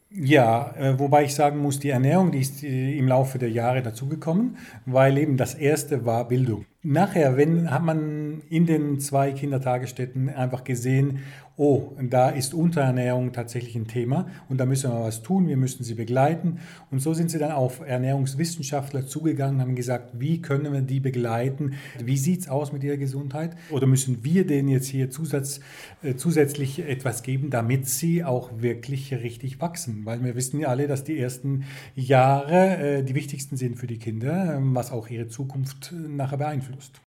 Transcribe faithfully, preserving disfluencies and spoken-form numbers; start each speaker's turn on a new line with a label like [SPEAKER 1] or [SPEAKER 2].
[SPEAKER 1] Ja, äh, wobei ich sagen muss, die Ernährung, die ist äh, im Laufe der Jahre dazugekommen, weil eben das erste war Bildung. Nachher, wenn, hat man in den zwei Kindertagesstätten einfach gesehen, oh, da ist Unterernährung tatsächlich ein Thema und da müssen wir was tun, wir müssen sie begleiten. Und so sind sie dann auf Ernährungswissenschaftler zugegangen, haben gesagt, wie können wir die begleiten? Wie sieht es aus mit ihrer Gesundheit? Oder müssen wir denen jetzt hier Zusatz, äh, zusätzlich etwas geben, damit sie auch wirklich richtig wachsen? Weil wir wissen ja alle, dass die ersten Jahre äh, die wichtigsten sind für die Kinder, ähm, was auch ihre Zukunft äh, nachher beeinflusst.